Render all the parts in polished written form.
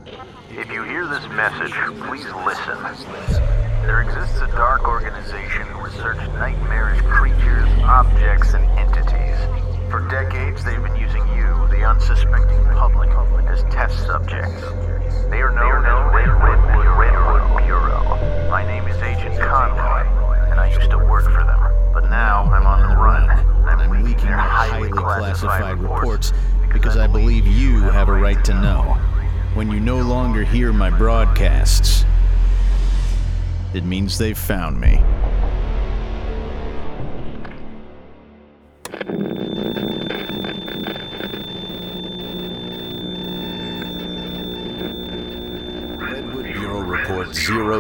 If you hear this message, please listen. There exists a dark organization who research nightmarish creatures, objects, and entities. For decades, they've been using you, the unsuspecting public, as test subjects. They are known as Redwood Bureau. My name is Agent Conroy, and I used to work for them. But now I'm on the run. I'm leaking their highly classified reports because I believe you have a right to know. When you no longer hear my broadcasts, it means they've found me. Redwood Bureau Report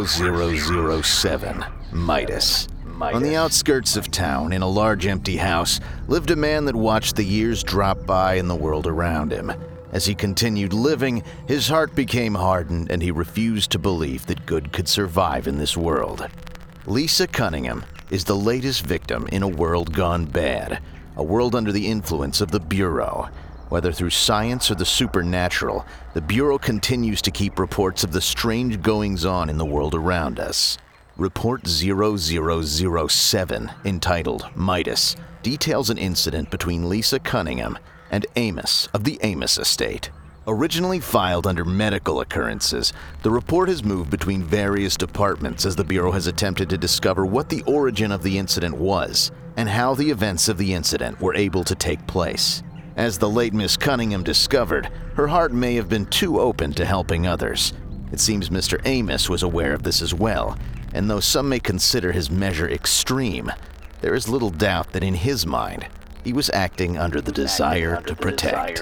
0007, Midas. On the outskirts of town, in a large empty house, lived a man that watched the years drop by and the world around him. As he continued living, his heart became hardened and he refused to believe that good could survive in this world. Lisa Cunningham is the latest victim in a world gone bad, a world under the influence of the Bureau. Whether through science or the supernatural, the Bureau continues to keep reports of the strange goings-on in the world around us. Report 0007, entitled Midas, details an incident between Lisa Cunningham and Amos of the Amos estate. Originally filed under medical occurrences, the report has moved between various departments as the Bureau has attempted to discover what the origin of the incident was and how the events of the incident were able to take place. As the late Miss Cunningham discovered, her heart may have been too open to helping others. It seems Mr. Amos was aware of this as well, and though some may consider his measure extreme, there is little doubt that in his mind, he was acting under the desire to protect.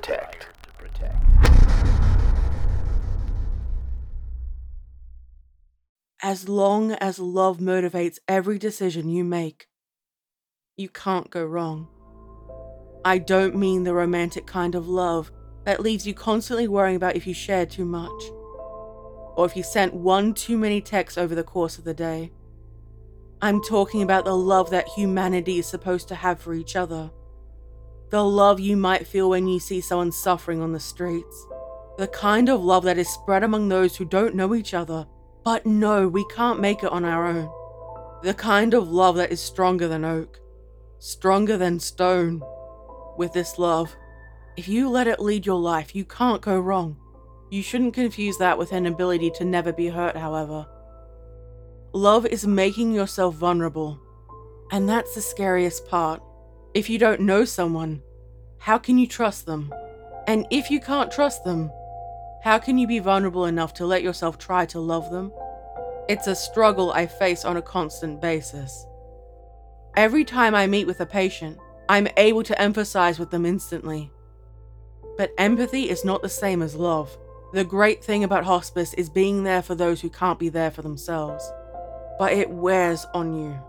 As long as love motivates every decision you make, you can't go wrong. I don't mean the romantic kind of love that leaves you constantly worrying about if you share too much, or if you sent one too many texts over the course of the day. I'm talking about the love that humanity is supposed to have for each other. The love you might feel when you see someone suffering on the streets. The kind of love that is spread among those who don't know each other, but know we can't make it on our own. The kind of love that is stronger than oak, stronger than stone. With this love, if you let it lead your life, you can't go wrong. You shouldn't confuse that with an ability to never be hurt, however. Love is making yourself vulnerable, and that's the scariest part. If you don't know someone, how can you trust them? And if you can't trust them, how can you be vulnerable enough to let yourself try to love them? It's a struggle I face on a constant basis. Every time I meet with a patient, I'm able to empathize with them instantly. But empathy is not the same as love. The great thing about hospice is being there for those who can't be there for themselves. But it wears on you.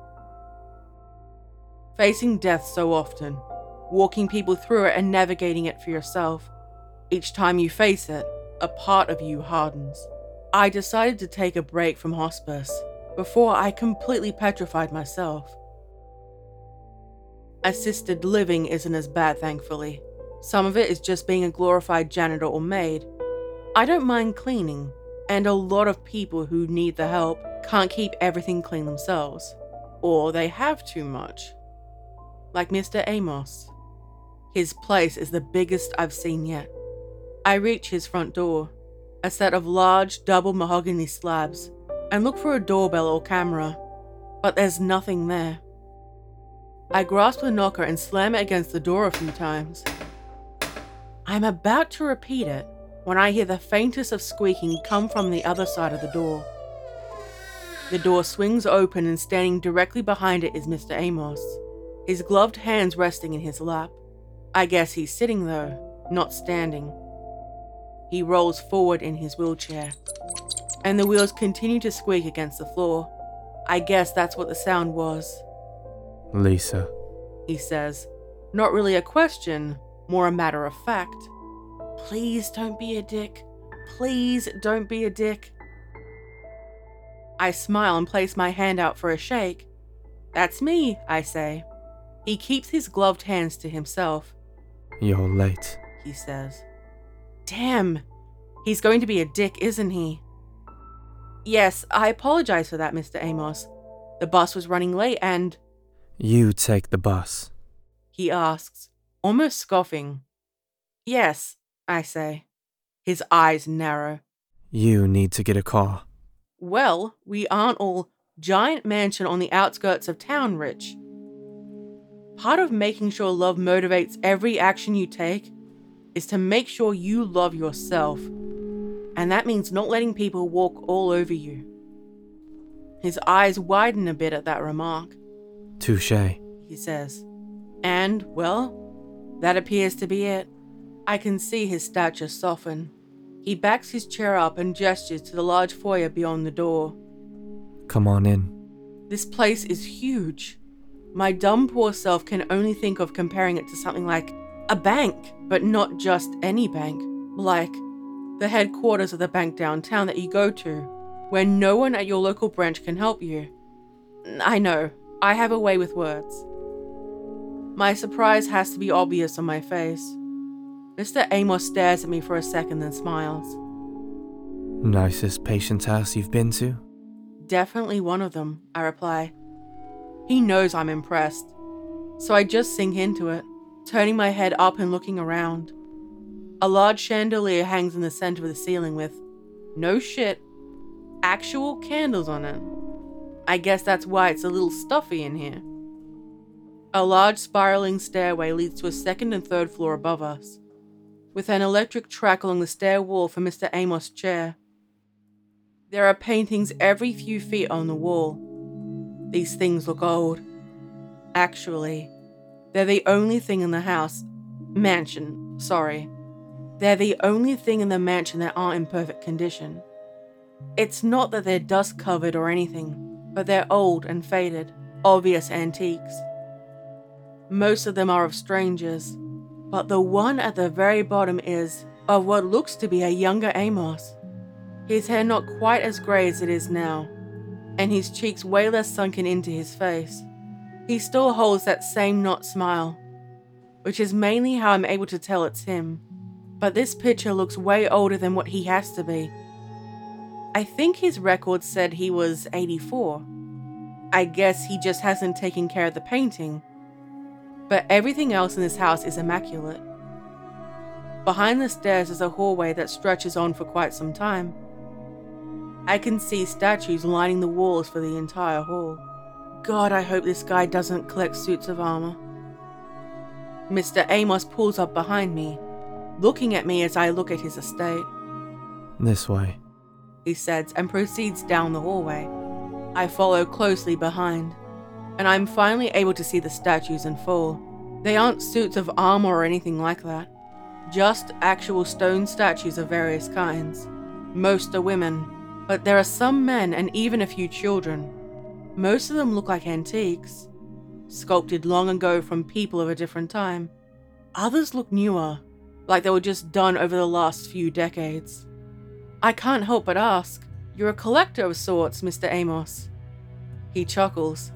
Facing death so often, walking people through it and navigating it for yourself. Each time you face it, a part of you hardens. I decided to take a break from hospice before I completely petrified myself. Assisted living isn't as bad, thankfully. Some of it is just being a glorified janitor or maid. I don't mind cleaning, and a lot of people who need the help can't keep everything clean themselves, or they have too much. Like Mr. Amos. His place is the biggest I've seen yet. I reach his front door, a set of large double mahogany slabs, and look for a doorbell or camera, but there's nothing there. I grasp the knocker and slam it against the door a few times. I'm about to repeat it when I hear the faintest of squeaking come from the other side of the door. The door swings open and standing directly behind it is Mr. Amos, his gloved hands resting in his lap. I guess he's sitting though, not standing. He rolls forward in his wheelchair, and the wheels continue to squeak against the floor. I guess that's what the sound was. Lisa, he says, not really a question, more a matter of fact. Please don't be a dick. Please don't be a dick. I smile and place my hand out for a shake. That's me, I say. He keeps his gloved hands to himself. You're late, he says. Damn, He's going to be a dick, isn't he? Yes, I apologize for that, Mr. Amos. The bus was running late and... You take the bus. He asks, almost scoffing. Yes, I say. His eyes narrow. You need to get a car. Well, we aren't all giant mansion on the outskirts of town rich. Part of making sure love motivates every action you take is to make sure you love yourself. And that means not letting people walk all over you. His eyes widen a bit at that remark. Touché, he says. And, well, that appears to be it. I can see his stature soften. He backs his chair up and gestures to the large foyer beyond the door. Come on in. This place is huge. My dumb poor self can only think of comparing it to something like a bank, but not just any bank. Like the headquarters of the bank downtown that you go to, where no one at your local branch can help you. I know, I have a way with words. My surprise has to be obvious on my face. Mr. Amos stares at me for a second, then smiles. Nicest patient's house you've been to? Definitely one of them, I reply. He knows I'm impressed, so I just sink into it, turning my head up and looking around. A large chandelier hangs in the center of the ceiling with, no shit, actual candles on it. I guess that's why it's a little stuffy in here. A large spiraling stairway leads to a second and third floor above us, with an electric track along the stair wall for Mr. Amos' chair. There are paintings every few feet on the wall. These things look old. Actually, they're the only thing in the mansion. They're the only thing in the mansion that aren't in perfect condition. It's not that they're dust covered or anything, but they're old and faded, obvious antiques. Most of them are of strangers, but the one at the very bottom is of what looks to be a younger Amos. His hair not quite as grey as it is now, and his cheeks way less sunken into his face. He still holds that same knot smile, which is mainly how I'm able to tell it's him. But this picture looks way older than what he has to be. I think his record said he was 84. I guess he just hasn't taken care of the painting. But everything else in this house is immaculate. Behind the stairs is a hallway that stretches on for quite some time. I can see statues lining the walls for the entire hall. God, I hope this guy doesn't collect suits of armor. Mr. Amos pulls up behind me, looking at me as I look at his estate. This way, he says, and proceeds down the hallway. I follow closely behind, and I'm finally able to see the statues in full. They aren't suits of armor or anything like that, just actual stone statues of various kinds. Most are women, but there are some men and even a few children. Most of them look like antiques, sculpted long ago from people of a different time. Others look newer, like they were just done over the last few decades. I can't help but ask, you're a collector of sorts, Mr. Amos. He chuckles.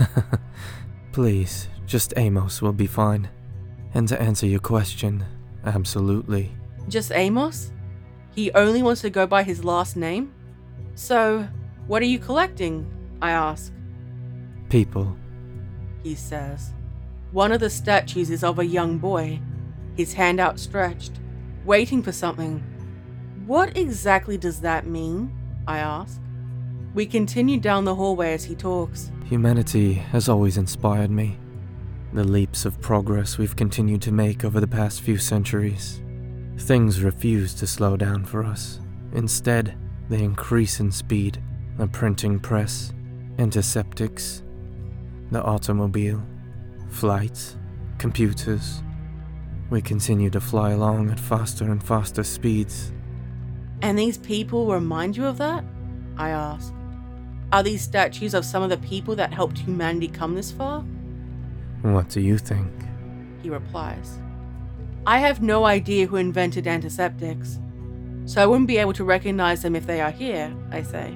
Please, just Amos will be fine. And to answer your question, absolutely. Just Amos? He only wants to go by his last name? So, what are you collecting? I ask. People, he says. One of the statues is of a young boy, his hand outstretched, waiting for something. What exactly does that mean? I ask. We continue down the hallway as he talks. Humanity has always inspired me. The leaps of progress we've continued to make over the past few centuries. Things refuse to slow down for us. Instead, they increase in speed. The printing press, antiseptics, the automobile, flights, computers. We continue to fly along at faster and faster speeds. And these people remind you of that? I ask. Are these statues of some of the people that helped humanity come this far? What do you think? He replies. I have no idea who invented antiseptics, so I wouldn't be able to recognize them if they are here, I say.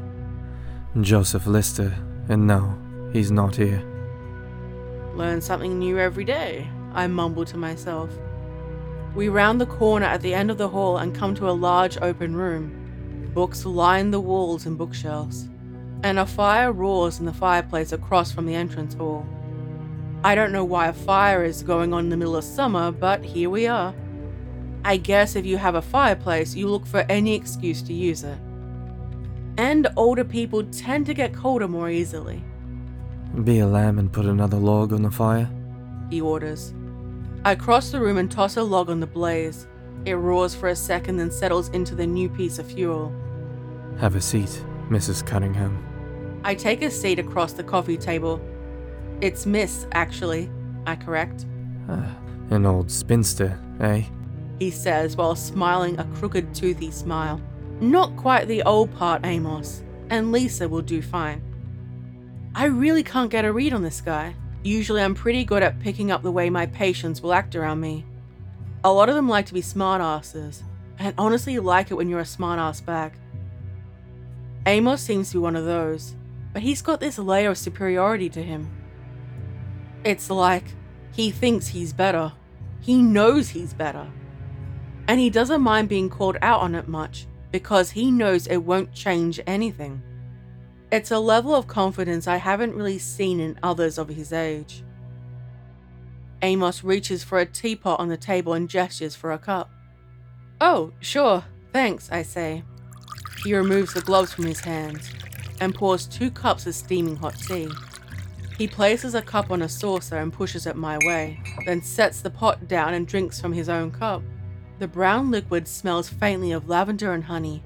Joseph Lister, and no, he's not here. Learn something new every day, I mumble to myself. We round the corner at the end of the hall and come to a large open room. Books line the walls and bookshelves, and a fire roars in the fireplace across from the entrance hall. I don't know why a fire is going on in the middle of summer, but here we are. I guess if you have a fireplace, you look for any excuse to use it. And older people tend to get colder more easily. Be a lamb and put another log on the fire? He orders. I cross the room and toss a log on the blaze. It roars for a second, then settles into the new piece of fuel. Have a seat, Mrs. Cunningham. I take a seat across the coffee table. It's Miss, actually, I correct. An old spinster, eh? He says while smiling a crooked, toothy smile. Not quite the old part, Amos, and Lisa will do fine. I really can't get a read on this guy. Usually I'm pretty good at picking up the way my patients will act around me. A lot of them like to be smartasses, and honestly like it when you're a smartass back. Amos seems to be one of those, but he's got this layer of superiority to him. It's like he thinks he's better. He knows he's better. And he doesn't mind being called out on it much because he knows it won't change anything. It's a level of confidence I haven't really seen in others of his age. Amos reaches for a teapot on the table and gestures for a cup. Oh, sure, thanks, I say. He removes the gloves from his hands and pours 2 cups of steaming hot tea. He places a cup on a saucer and pushes it my way, then sets the pot down and drinks from his own cup. The brown liquid smells faintly of lavender and honey.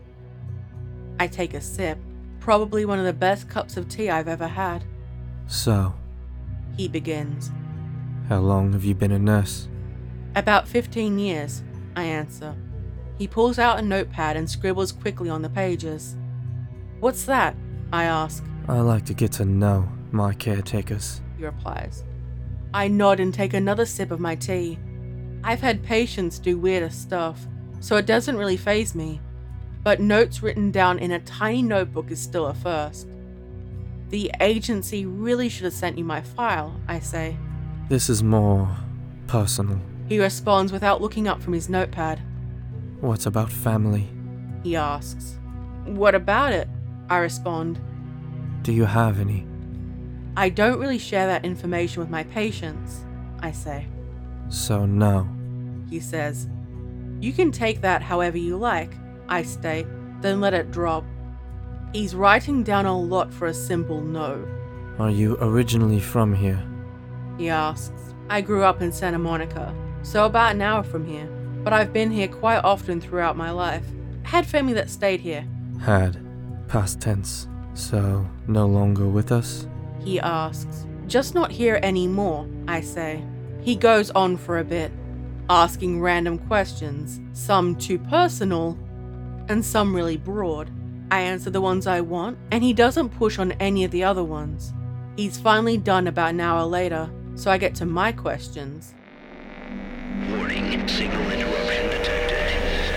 I take a sip, probably one of the best cups of tea I've ever had. So, He begins. how long have you been a nurse? About 15 years, I answer. He pulls out a notepad and scribbles quickly on the pages. What's that? I ask. I like to get to know my caretakers. He replies. I nod and take another sip of my tea. I've had patients do weirder stuff, so it doesn't really faze me. But notes written down in a tiny notebook is still a first. The agency really should have sent you my file, I say. This is more personal. He responds without looking up from his notepad. What about family? He asks. What about it? I respond. Do you have any? I don't really share that information with my patients, I say. So no. He says. You can take that however you like, I state, then let it drop. He's writing down a lot for a simple no. Are you originally from here? He asks. I grew up in Santa Monica, so about an hour from here, but I've been here quite often throughout my life. I had family that stayed here. Had. Past tense. So, no longer with us? He asks. Just not here anymore, I say. He goes on for a bit, asking random questions, some too personal, and some really broad. I answer the ones I want, and he doesn't push on any of the other ones. He's finally done about an hour later, so I get to my questions. Warning, signal interruption detected.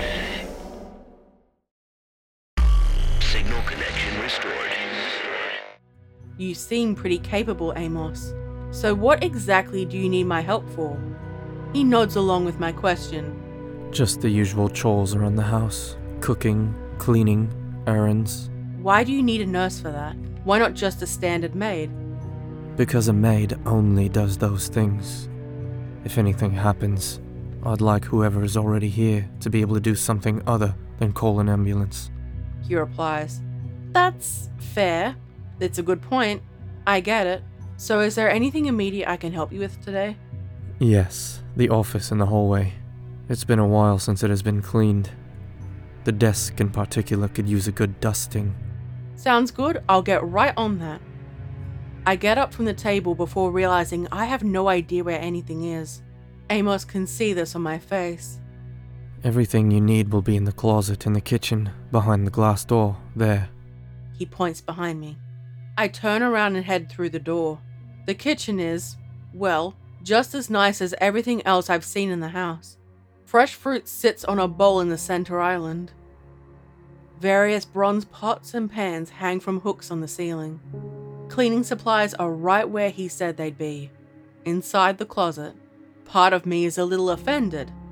Signal connection restored. You seem pretty capable, Amos. So what exactly do you need my help for? He nods along with my question. Just the usual chores around the house. Cooking, cleaning, errands. Why do you need a nurse for that? Why not just a standard maid? Because a maid only does those things. If anything happens, I'd like whoever is already here to be able to do something other than call an ambulance. He replies. That's fair. It's a good point. I get it. So is there anything immediate I can help you with today? Yes, the office in the hallway. It's been a while since it has been cleaned. The desk in particular could use a good dusting. Sounds good. I'll get right on that. I get up from the table before realizing I have no idea where anything is. Amos can see this on my face. Everything you need will be in the closet in the kitchen, behind the glass door, there. He points behind me. I turn around and head through the door. The kitchen is, well, just as nice as everything else I've seen in the house. Fresh fruit sits on a bowl in the center island. Various bronze pots and pans hang from hooks on the ceiling. Cleaning supplies are right where he said they'd be, inside the closet. Part of me is a little offended.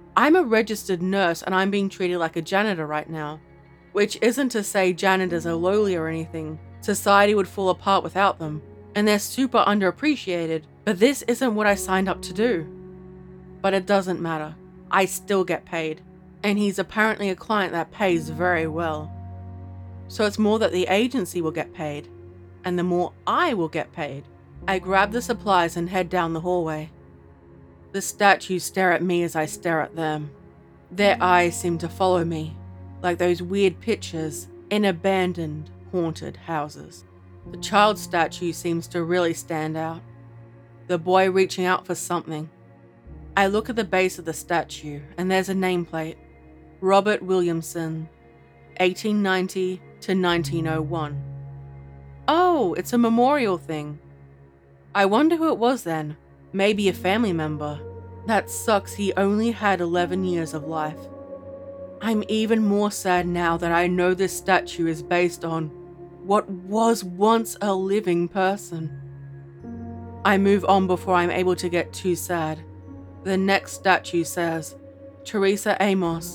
I'm a registered nurse and I'm being treated like a janitor right now, which isn't to say janitors are lowly or anything. Society would fall apart without them, and they're super underappreciated, but this isn't what I signed up to do. But it doesn't matter. I still get paid, and he's apparently a client that pays very well. So it's more that the agency will get paid, and the more I will get paid. I grab the supplies and head down the hallway. The statues stare at me as I stare at them. Their eyes seem to follow me, like those weird pictures in abandoned, haunted houses. The child statue seems to really stand out. The boy reaching out for something. I look at the base of the statue, and there's a nameplate. Robert Williamson, 1890 to 1901. Oh, it's a memorial thing. I wonder who it was then. Maybe a family member. That sucks, he only had 11 years of life. I'm even more sad now that I know this statue is based on what was once a living person. I move on before I'm able to get too sad. The next statue says, Teresa Amos,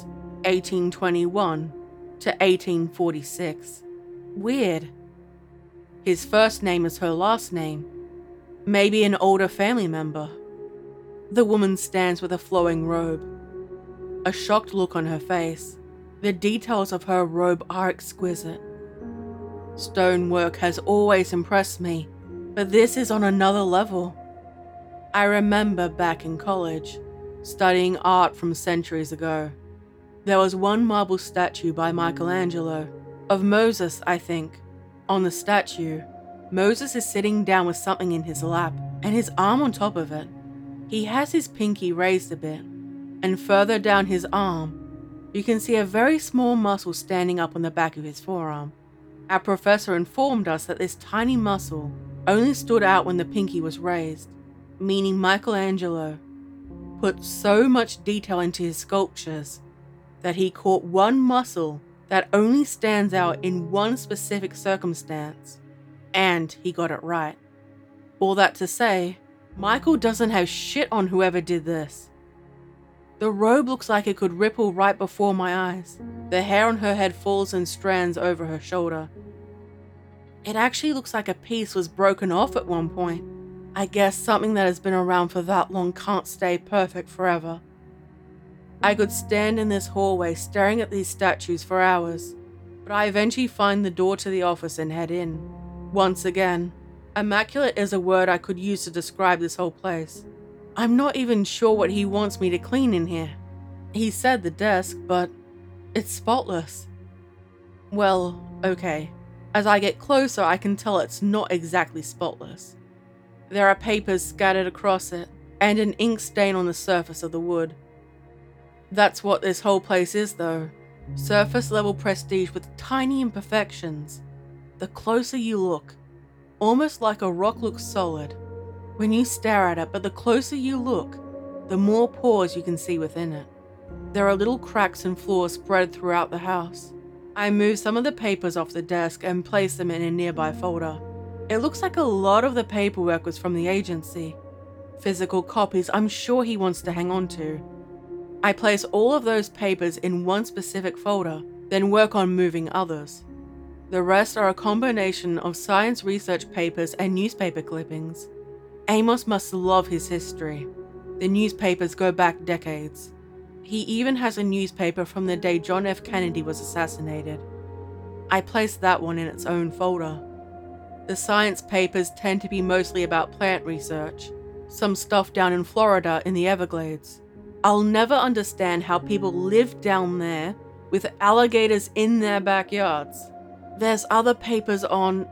1821 to 1846. Weird. His first name is her last name. Maybe an older family member. The woman stands with a flowing robe. A shocked look on her face. The details of her robe are exquisite. Stonework has always impressed me, but this is on another level. I remember back in college, studying art from centuries ago. There was one marble statue by Michelangelo, of Moses, I think. On the statue, Moses is sitting down with something in his lap, and his arm on top of it. He has his pinky raised a bit, and further down his arm, you can see a very small muscle standing up on the back of his forearm. Our professor informed us that this tiny muscle only stood out when the pinky was raised, meaning Michelangelo put so much detail into his sculptures that he caught one muscle that only stands out in one specific circumstance, and he got it right. All that to say, Michael doesn't have shit on whoever did this. The robe looks like it could ripple right before my eyes. The hair on her head falls in strands over her shoulder. It actually looks like a piece was broken off at one point. I guess something that has been around for that long can't stay perfect forever. I could stand in this hallway staring at these statues for hours, but I eventually find the door to the office and head in. Once again, immaculate is a word I could use to describe this whole place. I'm not even sure what he wants me to clean in here. He said the desk, but it's spotless. Well, okay. As I get closer, I can tell it's not exactly spotless. There are papers scattered across it, and an ink stain on the surface of the wood. That's what this whole place is, though. Surface level prestige with tiny imperfections. The closer you look, almost like a rock looks solid when you stare at it, but the closer you look, the more pores you can see within it. There are little cracks and flaws spread throughout the house. I move some of the papers off the desk and place them in a nearby folder. It looks like a lot of the paperwork was from the agency. Physical copies I'm sure he wants to hang on to. I place all of those papers in one specific folder, then work on moving others. The rest are a combination of science research papers and newspaper clippings. Amos must love his history. The newspapers go back decades. He even has a newspaper from the day John F. Kennedy was assassinated. I placed that one in its own folder. The science papers tend to be mostly about plant research, some stuff down in Florida in the Everglades. I'll never understand how people live down there with alligators in their backyards. There's other papers on,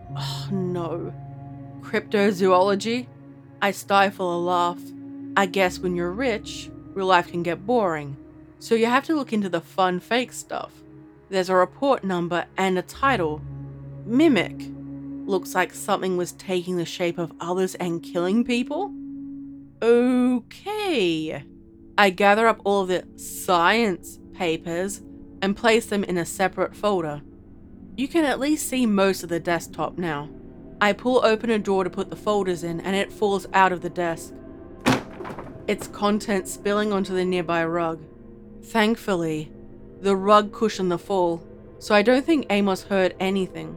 cryptozoology. I stifle a laugh. I guess when you're rich, real life can get boring, so you have to look into the fun fake stuff. There's a report number and a title. Mimic. Looks like something was taking the shape of others and killing people? Okay. I gather up all of the science papers and place them in a separate folder. You can at least see most of the desktop now. I pull open a drawer to put the folders in, and it falls out of the desk. Its contents spilling onto the nearby rug. Thankfully, the rug cushioned the fall, so I don't think Amos heard anything.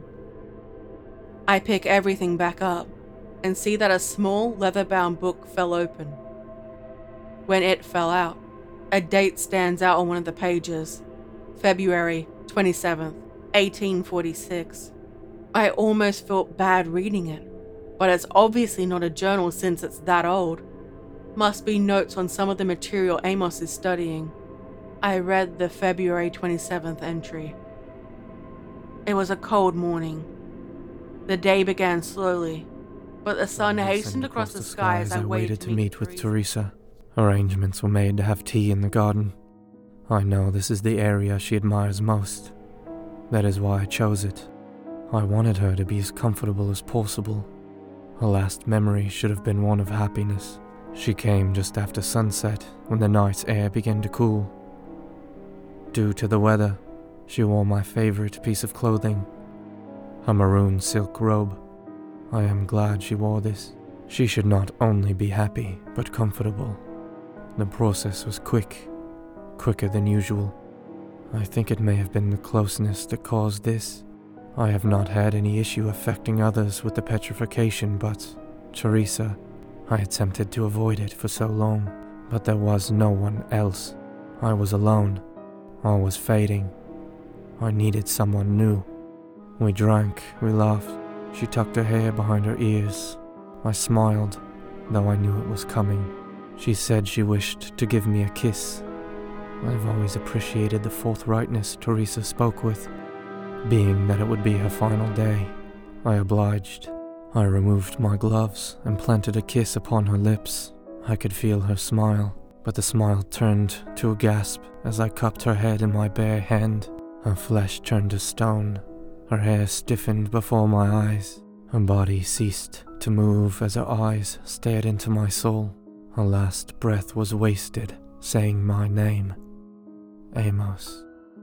I pick everything back up and see that a small leather-bound book fell open. When it fell out, a date stands out on one of the pages, February 27th, 1846. I almost felt bad reading it, but it's obviously not a journal since it's that old. Must be notes on some of the material Amos is studying. I read the February 27th entry. It was a cold morning. The day began slowly, but the sun hastened across the sky as I waited to meet with Teresa. Arrangements were made to have tea in the garden. I know this is the area she admires most. That is why I chose it. I wanted her to be as comfortable as possible. Her last memory should have been one of happiness. She came just after sunset, when the night's air began to cool. Due to the weather, she wore my favorite piece of clothing, a maroon silk robe. I am glad she wore this. She should not only be happy, but comfortable. The process was quicker than usual. I think it may have been the closeness that caused this. I have not had any issue affecting others with the petrification, but Teresa, I attempted to avoid it for so long, but there was no one else. I was alone. All was fading. I needed someone new. We drank, we laughed. She tucked her hair behind her ears. I smiled, though I knew it was coming. She said she wished to give me a kiss. I've always appreciated the forthrightness Teresa spoke with. Being that it would be her final day, I obliged. I removed my gloves and planted a kiss upon her lips. I could feel her smile, but the smile turned to a gasp as I cupped her head in my bare hand. Her flesh turned to stone. Her hair stiffened before my eyes. Her body ceased to move as her eyes stared into my soul. Her last breath was wasted, saying my name. Amos.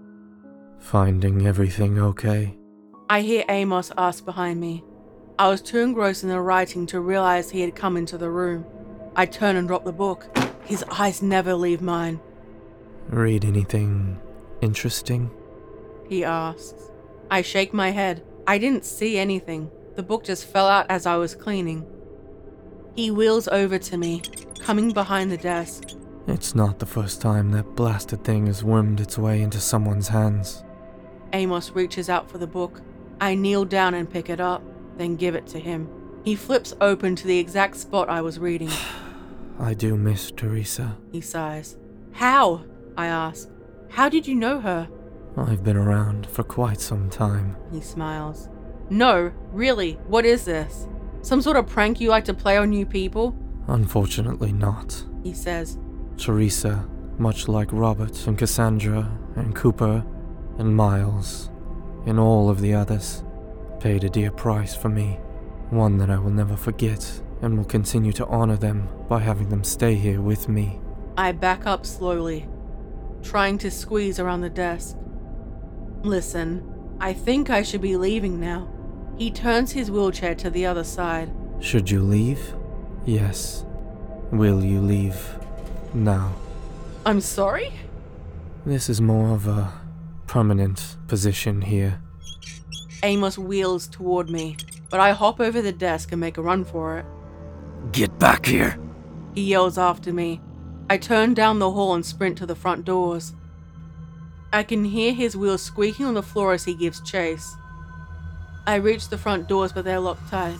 Finding everything okay? I hear Amos ask behind me. I was too engrossed in the writing to realize he had come into the room. I turn and drop the book. His eyes never leave mine. Read anything interesting? He asks. I shake my head. I didn't see anything. The book just fell out as I was cleaning. He wheels over to me, coming behind the desk. It's not the first time that blasted thing has wormed its way into someone's hands. Amos reaches out for the book. I kneel down and pick it up, then give it to him. He flips open to the exact spot I was reading. I do miss Teresa. He sighs. How? I ask. How did you know her? I've been around for quite some time. He smiles. No, really, what is this? Some sort of prank you like to play on new people? Unfortunately not. He says. Teresa, much like Robert and Cassandra and Cooper and Miles and all of the others, paid a dear price for me. One that I will never forget and will continue to honor them by having them stay here with me. I back up slowly, trying to squeeze around the desk. Listen, I think I should be leaving now. He turns his wheelchair to the other side. Should you leave? Yes. Will you leave now? I'm sorry? This is more of a permanent position here. Amos wheels toward me, but I hop over the desk and make a run for it. Get back here! He yells after me. I turn down the hall and sprint to the front doors. I can hear his wheels squeaking on the floor as he gives chase. I reach the front doors, but they're locked tight.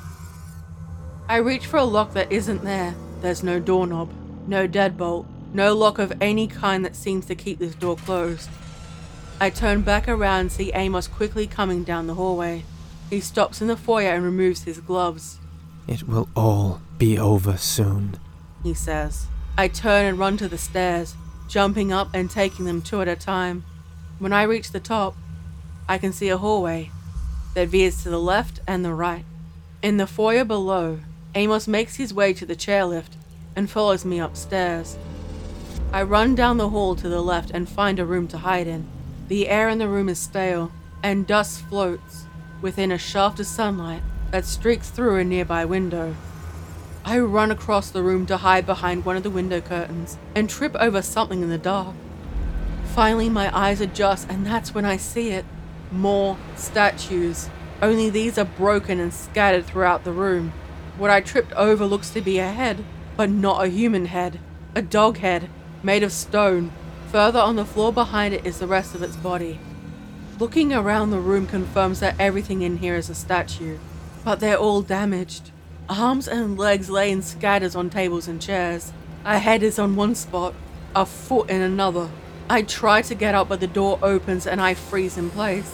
I reach for a lock that isn't there. There's no doorknob, no deadbolt, no lock of any kind that seems to keep this door closed. I turn back around and see Amos quickly coming down the hallway. He stops in the foyer and removes his gloves. It will all be over soon, he says. I turn and run to the stairs, jumping up and taking them two at a time. When I reach the top, I can see a hallway that veers to the left and the right. In the foyer below, Amos makes his way to the chairlift and follows me upstairs. I run down the hall to the left and find a room to hide in. The air in the room is stale, and dust floats within a shaft of sunlight that streaks through a nearby window. I run across the room to hide behind one of the window curtains and trip over something in the dark. Finally, my eyes adjust, and that's when I see it. More statues. Only these are broken and scattered throughout the room. What I tripped over looks to be a head, but not a human head. A dog head, made of stone. Further on the floor behind it is the rest of its body. Looking around the room confirms that everything in here is a statue, but they're all damaged. Arms and legs lay in scatters on tables and chairs. A head is on one spot, a foot in another. I try to get up, but the door opens and I freeze in place.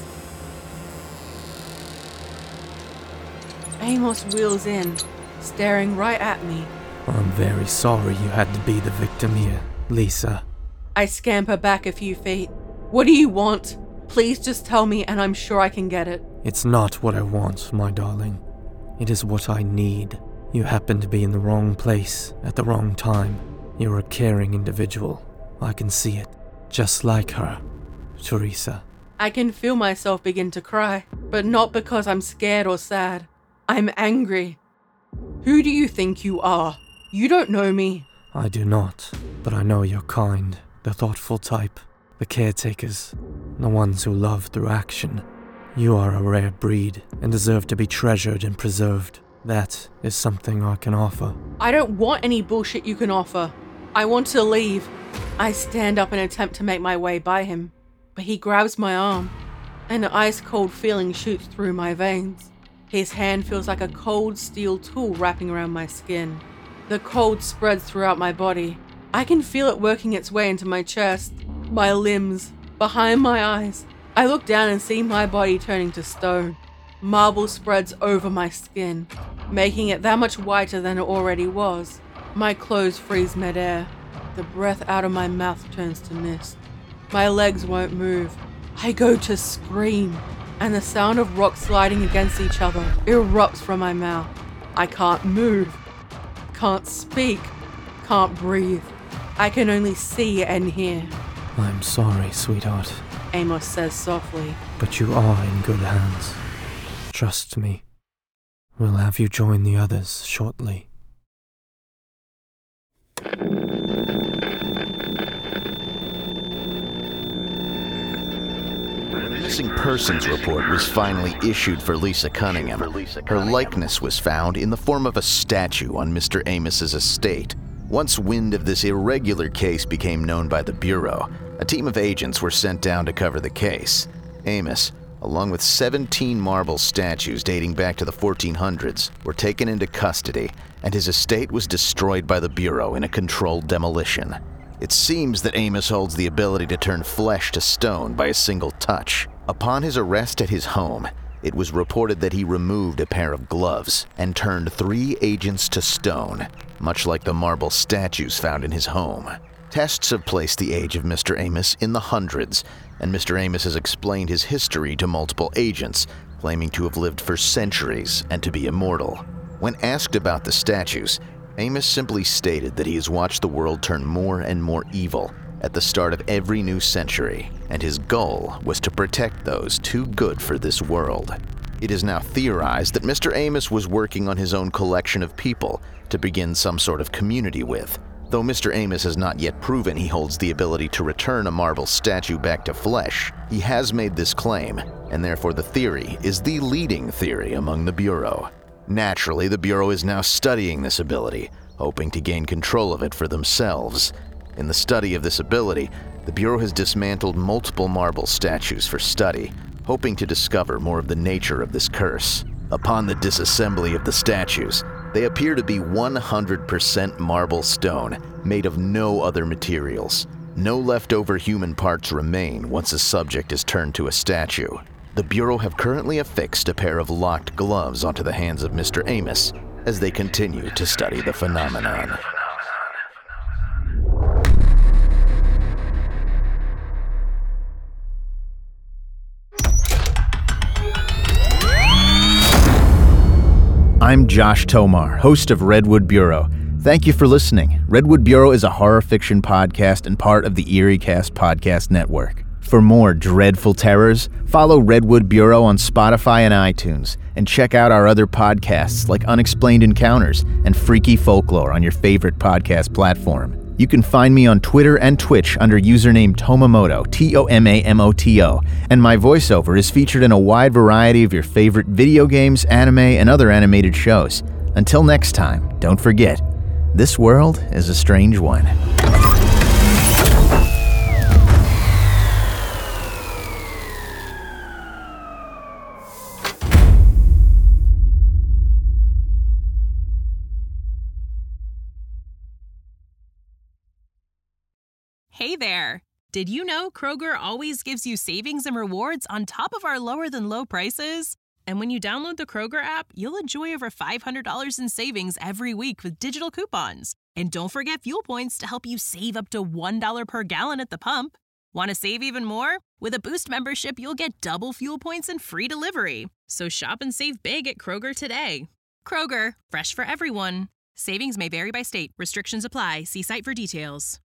Amos wheels in, staring right at me. I'm very sorry you had to be the victim here, Lisa. I scamper back a few feet. What do you want? Please just tell me and I'm sure I can get it. It's not what I want, my darling. It is what I need. You happen to be in the wrong place at the wrong time. You're a caring individual. I can see it. Just like her, Teresa. I can feel myself begin to cry, but not because I'm scared or sad. I'm angry. Who do you think you are? You don't know me. I do not, but I know you're kind, the thoughtful type, the caretakers, the ones who love through action. You are a rare breed and deserve to be treasured and preserved. That is something I can offer. I don't want any bullshit you can offer. I want to leave. I stand up and attempt to make my way by him, but he grabs my arm. An ice-cold feeling shoots through my veins. His hand feels like a cold steel tool wrapping around my skin. The cold spreads throughout my body. I can feel it working its way into my chest, my limbs, behind my eyes. I look down and see my body turning to stone. Marble spreads over my skin, making it that much whiter than it already was. My clothes freeze midair. The breath out of my mouth turns to mist. My legs won't move. I go to scream, and the sound of rocks sliding against each other erupts from my mouth. I can't move, can't speak, can't breathe. I can only see and hear. I'm sorry, sweetheart, Amos says softly. but you are in good hands. Trust me. We'll have you join the others shortly. A missing persons report was finally issued for Lisa Cunningham. Her likeness was found in the form of a statue on Mr. Amos's estate. Once wind of this irregular case became known by the Bureau, a team of agents were sent down to cover the case. Amos, along with 17 marble statues dating back to the 1400s, were taken into custody, and his estate was destroyed by the Bureau in a controlled demolition. It seems that Amos holds the ability to turn flesh to stone by a single touch. Upon his arrest at his home, it was reported that he removed a pair of gloves and turned 3 agents to stone, much like the marble statues found in his home. Tests have placed the age of Mr. Amos in the hundreds, and Mr. Amos has explained his history to multiple agents, claiming to have lived for centuries and to be immortal. When asked about the statues, Amos simply stated that he has watched the world turn more and more evil at the start of every new century, and his goal was to protect those too good for this world. It is now theorized that Mr. Amos was working on his own collection of people to begin some sort of community with. Though Mr. Amos has not yet proven he holds the ability to return a marble statue back to flesh, he has made this claim, and therefore the theory is the leading theory among the Bureau. Naturally, the Bureau is now studying this ability, hoping to gain control of it for themselves. In the study of this ability, the Bureau has dismantled multiple marble statues for study, hoping to discover more of the nature of this curse. Upon the disassembly of the statues, they appear to be 100% marble stone, made of no other materials. No leftover human parts remain once a subject is turned to a statue. The Bureau have currently affixed a pair of locked gloves onto the hands of Mr. Amos as they continue to study the phenomenon. I'm Josh Tomar, host of Redwood Bureau. Thank you for listening. Redwood Bureau is a horror fiction podcast and part of the EerieCast podcast network. For more dreadful terrors, follow Redwood Bureau on Spotify and iTunes, and check out our other podcasts like Unexplained Encounters and Freaky Folklore on your favorite podcast platform. You can find me on Twitter and Twitch under username Tomamoto, Tomamoto, and my voiceover is featured in a wide variety of your favorite video games, anime, and other animated shows. Until next time, don't forget, this world is a strange one. Hey there! Did you know Kroger always gives you savings and rewards on top of our lower-than-low prices? And when you download the Kroger app, you'll enjoy over $500 in savings every week with digital coupons. And don't forget fuel points to help you save up to $1 per gallon at the pump. Want to save even more? With a Boost membership, you'll get double fuel points and free delivery. So shop and save big at Kroger today. Kroger, fresh for everyone. Savings may vary by state. Restrictions apply. See site for details.